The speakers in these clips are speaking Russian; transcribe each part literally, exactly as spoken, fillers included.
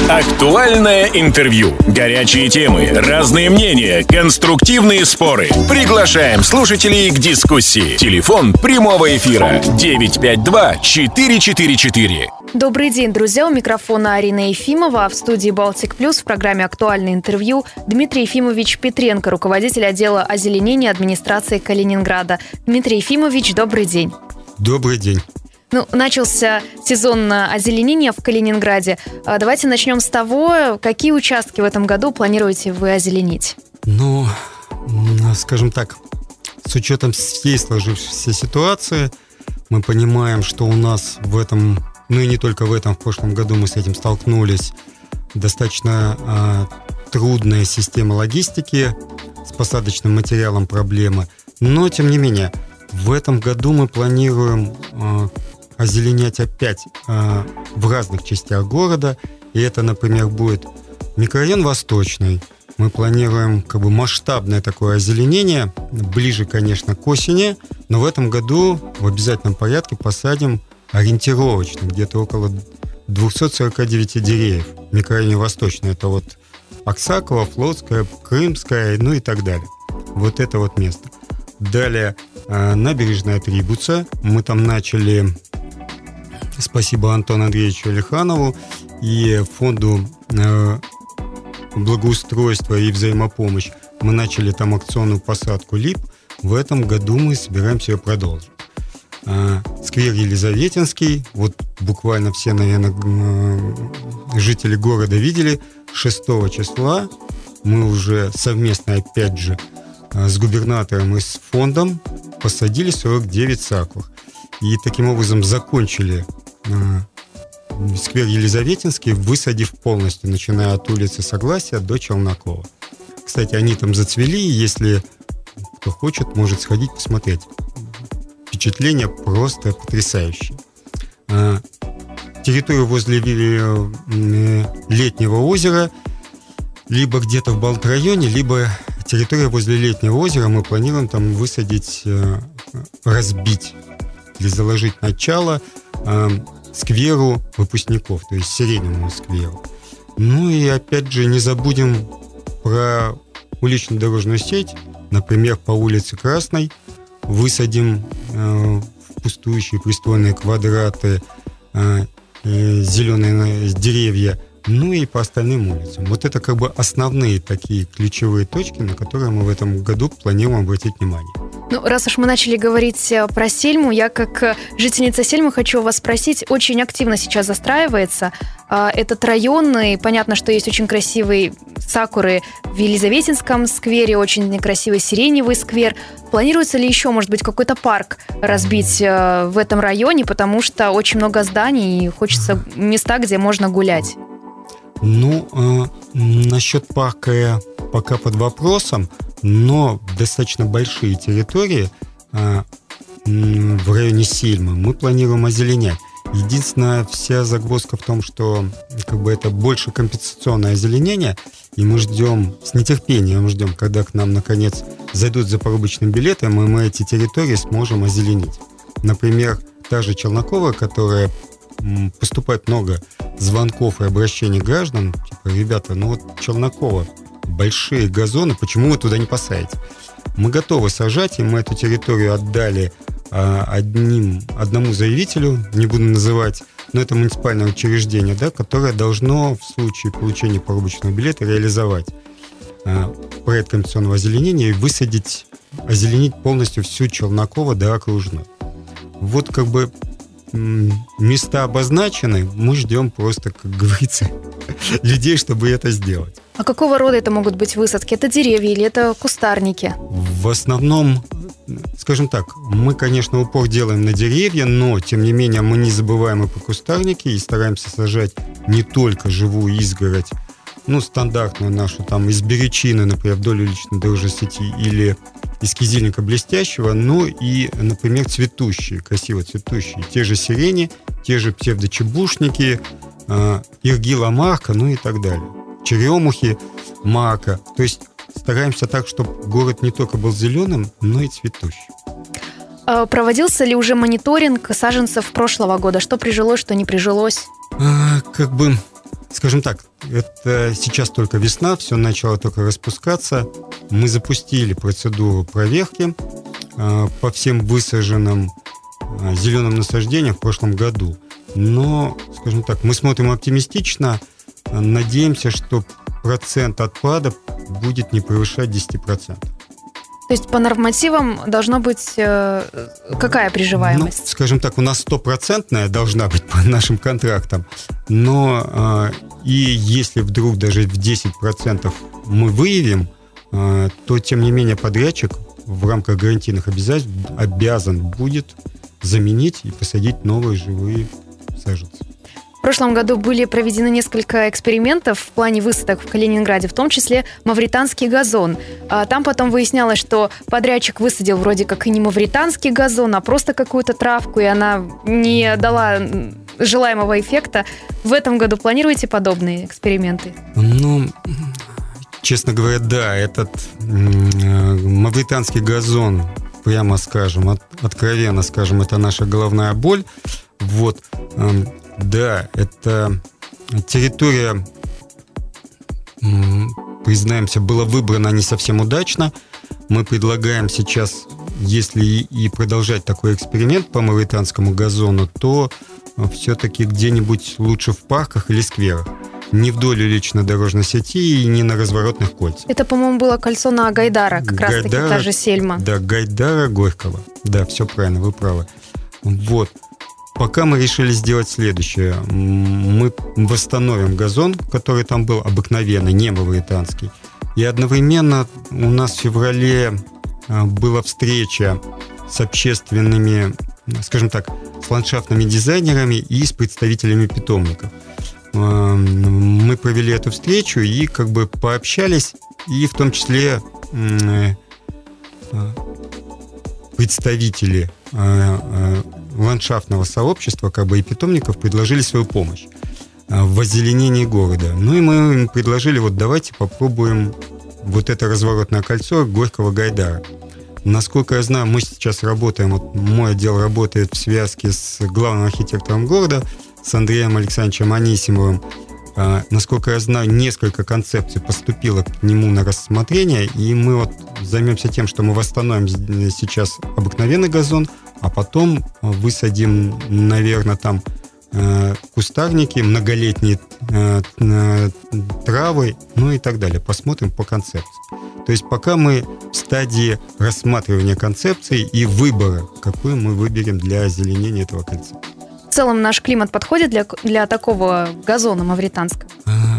Актуальное интервью. Горячие темы, разные мнения, конструктивные споры. Приглашаем слушателей к дискуссии. Телефон прямого эфира девять пять два четыре четыре четыре. Добрый день, друзья. У микрофона Арина Ефимова, а в студии «Балтик Плюс» в программе «Актуальное интервью» Дмитрий Ефимович Петренко, руководитель отдела озеленения администрации Калининграда. Дмитрий Ефимович, добрый день. Добрый день. Ну, начался сезон озеленения в Калининграде. Давайте начнем с того, какие участки в этом году планируете вы озеленить? Ну, скажем так, с учетом всей сложившейся ситуации, мы понимаем, что у нас в этом, ну и не только в этом, в прошлом году мы с этим столкнулись, достаточно а, трудная система логистики, с посадочным материалом проблемы. Но, тем не менее, в этом году мы планируем а, озеленять опять а, в разных частях города. И это, например, будет микрорайон Восточный. Мы планируем как бы масштабное такое озеленение, ближе, конечно, к осени, но в этом году в обязательном порядке посадим ориентировочно где-то около двести сорок девять деревьев. В микрорайоне Восточный это вот Аксакова, Флотская, Крымская, ну и так далее. Вот это вот место. Далее набережная Трибуца. Мы там начали, спасибо Антону Андреевичу Алиханову и фонду благоустройства и взаимопомощь, мы начали там акционную посадку лип. В этом году мы собираемся ее продолжить. Сквер Елизаветинский, вот буквально все, наверное, жители города видели, шестого числа мы уже совместно, опять же, с губернатором и с фондом посадили сорок девять сакур. И таким образом закончили сквер Елизаветинский, высадив полностью, начиная от улицы Согласия до Челнокова. Кстати, они там зацвели, если кто хочет, может сходить посмотреть. Впечатление просто потрясающее. Территорию возле Летнего озера, либо где-то в Балт-районе, либо территория возле Летнего озера, мы планируем там высадить, разбить или заложить начало скверу выпускников, то есть сиреневому скверу. Ну и опять же не забудем про уличную дорожную сеть. Например, по улице Красной высадим э, в пустующие пристойные квадраты э, э, зеленые деревья, ну и по остальным улицам. Вот это как бы основные такие ключевые точки, на которые мы в этом году планируем обратить внимание. Ну, раз уж мы начали говорить про Сельму, я как жительница Сельмы хочу вас спросить, очень активно сейчас застраивается этот район, и понятно, что есть очень красивые сакуры в Елизаветинском сквере, очень красивый сиреневый сквер. Планируется ли еще, может быть, какой-то парк разбить в этом районе, потому что очень много зданий, и хочется места, где можно гулять? Ну, э, насчет парка я пока под вопросом, но достаточно большие территории э, в районе Сельмы мы планируем озеленять. Единственная вся загвоздка в том, что как бы это больше компенсационное озеленение, и мы ждем, с нетерпением ждем, когда к нам наконец зайдут за порубочным билетом, и мы эти территории сможем озеленить. Например, та же Челнокова, которая поступает много звонков и обращений граждан, типа, ребята, ну вот Челнокова, большие газоны, почему вы туда не посадите? Мы готовы сажать, и мы эту территорию отдали а, одним, одному заявителю, не буду называть, но это муниципальное учреждение, да, которое должно в случае получения порубочного билета реализовать а, проект компенсационного озеленения и высадить, озеленить полностью всю Челнокова до Окружной. Вот как бы места обозначены, мы ждем просто, как говорится, людей, чтобы это сделать. А какого рода это могут быть высадки? Это деревья или это кустарники? В основном, скажем так, мы, конечно, упор делаем на деревья, но, тем не менее, мы не забываем и про кустарники и стараемся сажать не только живую изгородь, ну, стандартную нашу, там, из беречины, например, вдоль уличной дорожной сети или из кизильника блестящего, но и, например, цветущие, красиво цветущие, те же сирени, те же псевдочебушники, э, иргила мака, ну и так далее. Черемухи, мака. То есть стараемся так, чтобы город не только был зеленым, но и цветущим. Проводился ли уже мониторинг саженцев прошлого года? Что прижилось, что не прижилось? А, как бы скажем так, это сейчас только весна, все начало только распускаться. Мы запустили процедуру проверки по всем высаженным зеленым насаждениям в прошлом году. Но, скажем так, мы смотрим оптимистично, надеемся, что процент отпада будет не превышать десять процентов. То есть по нормативам должно быть э, какая приживаемость? Ну, скажем так, у нас стопроцентная должна быть по нашим контрактам, но э, и если вдруг даже в десять процентов мы выявим, э, то тем не менее подрядчик в рамках гарантийных обязательств обязан будет заменить и посадить новые живые саженцы. В прошлом году были проведены несколько экспериментов в плане высадок в Калининграде, в том числе мавританский газон. Там потом выяснялось, что подрядчик высадил вроде как и не мавританский газон, а просто какую-то травку, и она не дала желаемого эффекта. В этом году планируете подобные эксперименты? Ну, честно говоря, да, этот мавританский газон, прямо скажем, от, откровенно скажем, это наша головная боль. Вот. Да, это территория, признаемся, была выбрана не совсем удачно. Мы предлагаем сейчас, если и продолжать такой эксперимент по мавританскому газону, то все-таки где-нибудь лучше в парках или скверах. Не вдоль уличной дорожной сети и не на разворотных кольцах. Это, по-моему, было кольцо на Гайдара, как раз-таки та же Сельма. Да, Гайдара, Горького. Да, все правильно, вы правы. Вот. Пока мы решили сделать следующее. Мы восстановим газон, который там был обыкновенный, не мавританский. И одновременно у нас в феврале была встреча с общественными, скажем так, с ландшафтными дизайнерами и с представителями питомников. Мы провели эту встречу и как бы пообщались, и в том числе представители ландшафтного сообщества, как бы и питомников, предложили свою помощь в озеленении города. Ну и мы им предложили, вот давайте попробуем вот это разворотное кольцо Горького-Гайдара. Насколько я знаю, мы сейчас работаем, вот мой отдел работает в связке с главным архитектором города, с Андреем Александровичем Анисимовым. А, насколько я знаю, несколько концепций поступило к нему на рассмотрение, и мы вот займемся тем, что мы восстановим сейчас обыкновенный газон, а потом высадим, наверное, там э, кустарники, многолетние э, э, травы, ну и так далее. Посмотрим по концепции. То есть пока мы в стадии рассматривания концепции и выбора, какую мы выберем для озеленения этого кольца. В целом наш климат подходит для, для такого газона мавританского?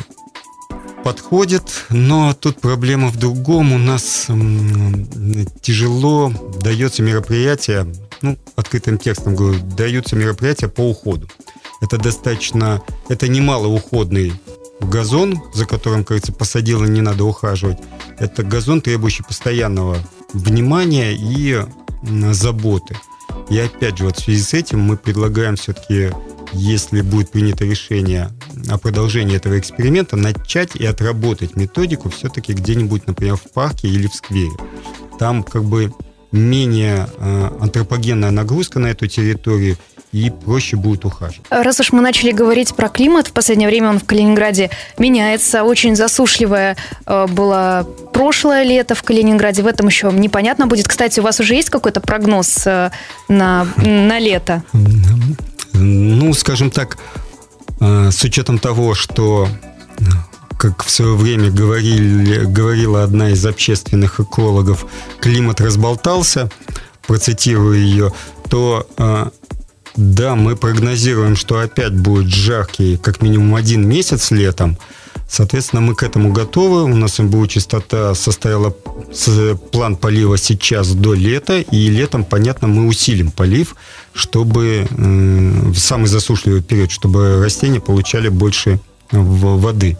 Подходит, но тут проблема в другом. У нас м, тяжело дается мероприятие, ну, открытым текстом говорю, даются мероприятия по уходу. Это достаточно, это немалоуходный газон, за которым, как говорится, посадил и не надо ухаживать. Это газон, требующий постоянного внимания и заботы. И опять же, вот в связи с этим мы предлагаем все-таки, если будет принято решение о продолжении этого эксперимента, начать и отработать методику все-таки где-нибудь, например, в парке или в сквере. Там как бы менее э, антропогенная нагрузка на эту территорию, и проще будет ухаживать. Раз уж мы начали говорить про климат, в последнее время он в Калининграде меняется. Очень засушливое э, было прошлое лето в Калининграде. В этом еще непонятно будет. Кстати, у вас уже есть какой-то прогноз э, на, на лето? Ну, скажем так, э, с учетом того, что, как в свое время говорили, говорила одна из общественных экологов, климат разболтался, процитирую ее, то э, да, мы прогнозируем, что опять будет жаркий как минимум один месяц летом. Соответственно, мы к этому готовы. У нас МБУ «Чистота» составила план полива сейчас до лета. И летом, понятно, мы усилим полив, чтобы в самый засушливый период, чтобы растения получали больше воды.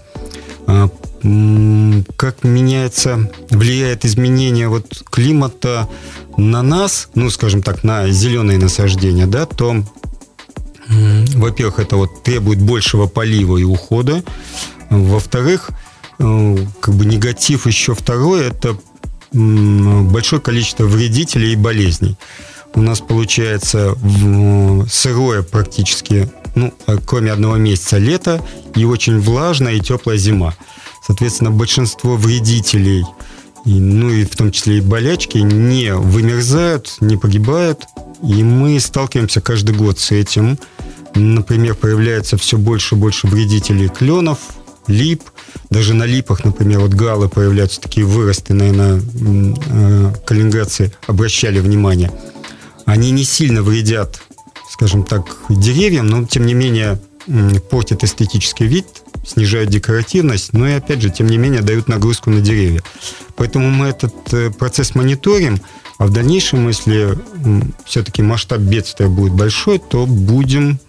Как меняется, влияет изменение вот климата на нас, ну, скажем так, на зеленые насаждения, да, то, во-первых, это вот требует большего полива и ухода. Во-вторых, как бы негатив еще второй, это большое количество вредителей и болезней. У нас получается сырое практически ну, кроме одного месяца лето, и очень влажная и теплая зима. Соответственно, большинство вредителей, ну и в том числе и болячки, не вымерзают, не погибают. И мы сталкиваемся каждый год с этим. Например, появляется все больше и больше вредителей кленов, лип. Даже на липах, например, вот галы появляются, такие выросты, наверное, калининградцы обращали внимание. Они не сильно вредят, скажем так, деревьям, но, тем не менее, портят эстетический вид, снижают декоративность, но и, опять же, тем не менее, дают нагрузку на деревья. Поэтому мы этот процесс мониторим, а в дальнейшем, если все-таки масштаб бедствия будет большой, то будем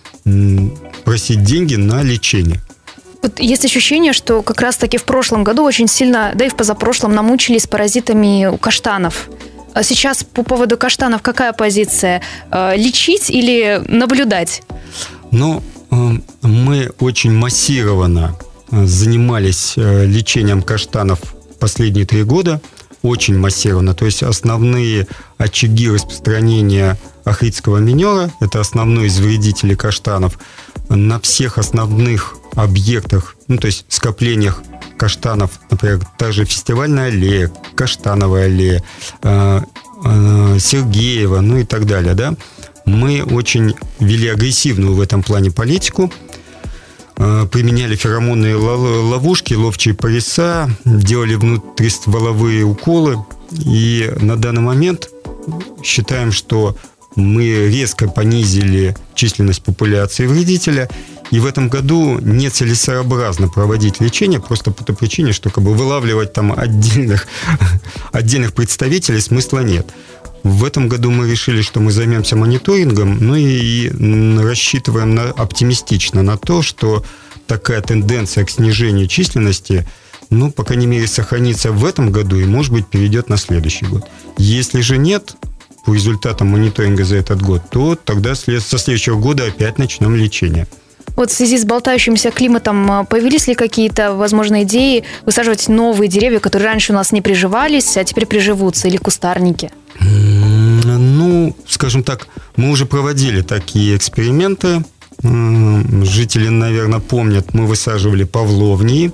просить деньги на лечение. Вот есть ощущение, что как раз-таки в прошлом году очень сильно, да и в позапрошлом, намучились паразитами у каштанов. А сейчас по поводу каштанов какая позиция? Лечить или наблюдать? Ну, мы очень массированно занимались лечением каштанов последние три года. Очень массированно. То есть основные очаги распространения ахридского минера, это основной из вредителей каштанов, на всех основных объектах, ну, то есть скоплениях каштанов, например, та же фестивальная аллея, каштановая аллея, э, э, Сергеева, ну и так далее, да, мы очень вели агрессивную в этом плане политику, э, применяли феромонные ловушки, ловчие пояса, делали внутристволовые уколы, и на данный момент считаем, что мы резко понизили численность популяции вредителя, и в этом году нецелесообразно проводить лечение просто по той причине, что как бы вылавливать там отдельных, отдельных представителей смысла нет. В этом году мы решили, что мы займемся мониторингом, ну и, и рассчитываем на, оптимистично на то, что такая тенденция к снижению численности, ну, по крайней мере, сохранится в этом году и, может быть, перейдет на следующий год. Если же нет, по результатам мониторинга за этот год, то тогда со следующего года опять начнем лечение. Вот в связи с болтающимся климатом появились ли какие-то, возможно, идеи высаживать новые деревья, которые раньше у нас не приживались, а теперь приживутся, или кустарники? Ну, скажем так, мы уже проводили такие эксперименты. Жители, наверное, помнят, мы высаживали павловнии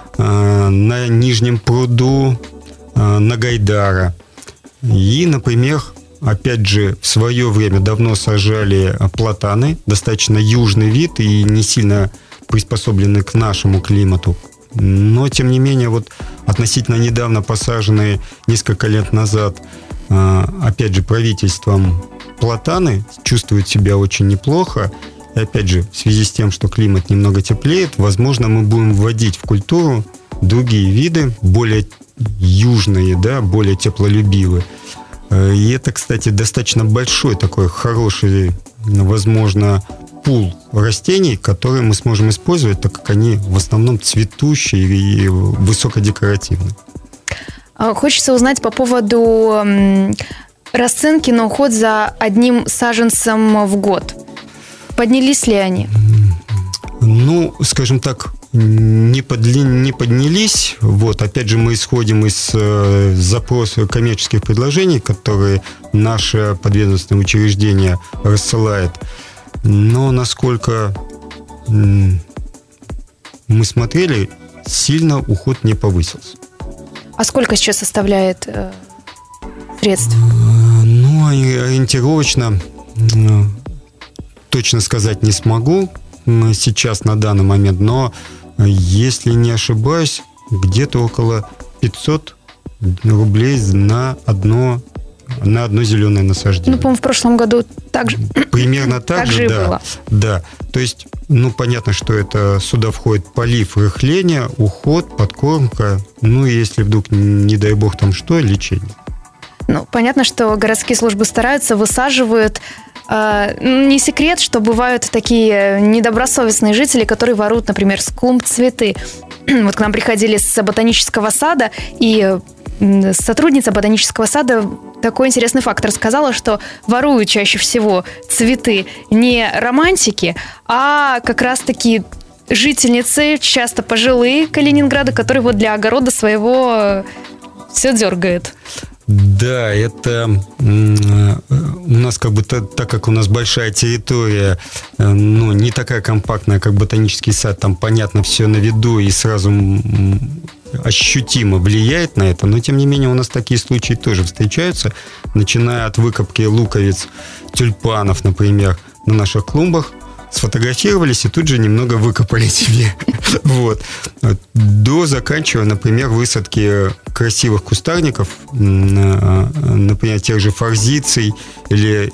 на Нижнем пруду, на Гайдара. И, например, опять же, в свое время давно сажали платаны, достаточно южный вид и не сильно приспособленный к нашему климату. Но, тем не менее, вот относительно недавно посаженные несколько лет назад, опять же, правительством платаны чувствуют себя очень неплохо. И, опять же, в связи с тем, что климат немного теплеет, возможно, мы будем вводить в культуру другие виды, более южные, да, более теплолюбивые. И это, кстати, достаточно большой такой хороший, возможно, пул растений, которые мы сможем использовать, так как они в основном цветущие и высокодекоративные. Хочется узнать по поводу расценки на уход за одним саженцем в год. Поднялись ли они? Ну, скажем так, не, подли, не поднялись. Вот, опять же, мы исходим из э, запросов коммерческих предложений, которые наше подведомственное учреждение рассылает. Но насколько э, мы смотрели, сильно уход не повысился. А сколько сейчас составляет э, средств? Э, ну, ориентировочно э, точно сказать не смогу сейчас на данный момент, но если не ошибаюсь, где-то около пятьсот рублей на одно, на одно зеленое насаждение. Ну, по-моему, в прошлом году так же. Примерно так, так же, да, было. Да. То есть, ну, понятно, что это сюда входит полив, рыхление, уход, подкормка, ну, и если вдруг, не дай бог, там что, лечение. Ну, понятно, что городские службы стараются, высаживают. Не секрет, что бывают такие недобросовестные жители, которые воруют, например, с клумб цветы. Вот к нам приходили с ботанического сада, и сотрудница ботанического сада такой интересный факт рассказала, что воруют чаще всего цветы не романтики, а как раз-таки жительницы, часто пожилые Калининграда, которые вот для огорода своего все дергают. Да, это у нас как бы так как у нас большая территория, ну, не такая компактная, как ботанический сад, там понятно все на виду и сразу ощутимо влияет на это, но тем не менее у нас такие случаи тоже встречаются, начиная от выкопки луковиц, тюльпанов, например, на наших клумбах, сфотографировались и тут же немного выкопали себе. Вот. До заканчивая, например, высадки красивых кустарников, например, тех же форзиций или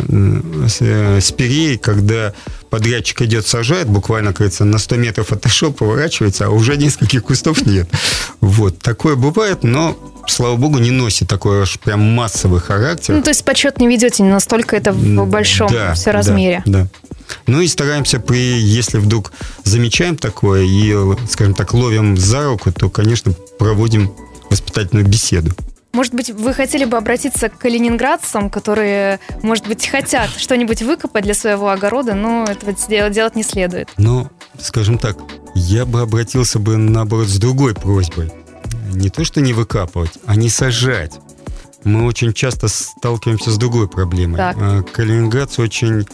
э, спирей, когда подрядчик идет, сажает, буквально, кажется, на сто метров отошел, поворачивается, а уже нескольких кустов нет. Вот. Такое бывает, но, слава богу, не носит такой аж прям массовый характер. Ну, то есть подсчет не ведете, не настолько это в большом да, все размере. Да, да. Ну и стараемся, при, если вдруг замечаем такое и, скажем так, ловим за руку, то, конечно, проводим воспитательную беседу. Может быть, вы хотели бы обратиться к калининградцам, которые, может быть, хотят что-нибудь выкопать для своего огорода, но этого делать не следует? Ну, скажем так, я бы обратился бы, наоборот, с другой просьбой. Не то, что не выкапывать, а не сажать. Мы очень часто сталкиваемся с другой проблемой. Так. Калининградцы очень...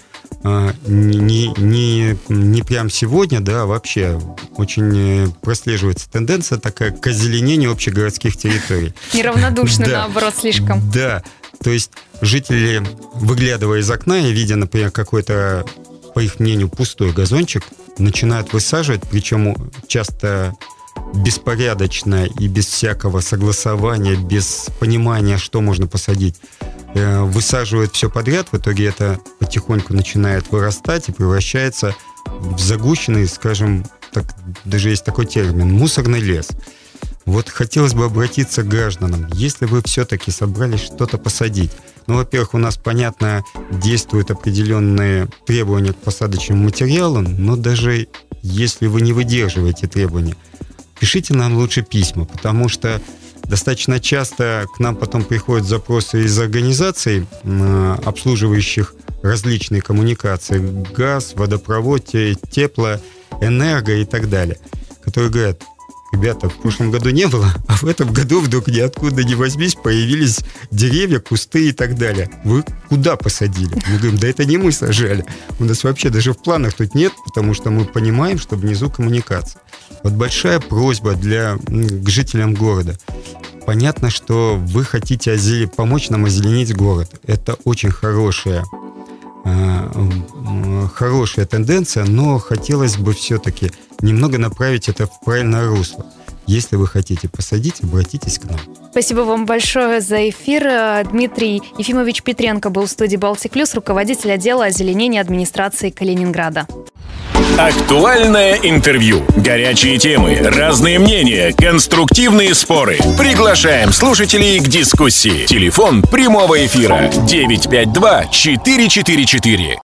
Не, не, не прям сегодня, да, а вообще очень прослеживается тенденция такая к озеленению общегородских территорий. Неравнодушны, наоборот, слишком. Да, то есть жители, выглядывая из окна и видя, например, какой-то, по их мнению, пустой газончик, начинают высаживать, причем часто беспорядочно и без всякого согласования, без понимания, что можно посадить. Высаживают все подряд, в итоге это потихоньку начинает вырастать и превращается в загущенный, скажем, так, даже есть такой термин, мусорный лес. Вот хотелось бы обратиться к гражданам, если вы все-таки собрались что-то посадить. Ну, во-первых, у нас, понятно, действуют определенные требования к посадочным материалам, но даже если вы не выдерживаете требования, пишите нам лучше письма, потому что достаточно часто к нам потом приходят запросы из организаций, обслуживающих различные коммуникации, газ, водопровод, тепло, энерго и так далее, которые говорят: ребята, в прошлом году не было, а в этом году вдруг ниоткуда ни возьмись появились деревья, кусты и так далее. Вы куда посадили? Мы говорим: да это не мы сажали. У нас вообще даже в планах тут нет, потому что мы понимаем, что внизу коммуникация. Вот большая просьба для, к жителям города. Понятно, что вы хотите озеле... помочь нам озеленить город. Это очень хорошая, э, хорошая тенденция, но хотелось бы все-таки немного направить это в правильное русло. Если вы хотите посадить, обратитесь к нам. Спасибо вам большое за эфир. Дмитрий Ефимович Петренко был в студии «Балтик Плюс», руководитель отдела озеленения администрации Калининграда. Актуальное интервью, горячие темы, разные мнения, конструктивные споры. Приглашаем слушателей к дискуссии. Телефон прямого эфира девять пять два четыре четыре четыре.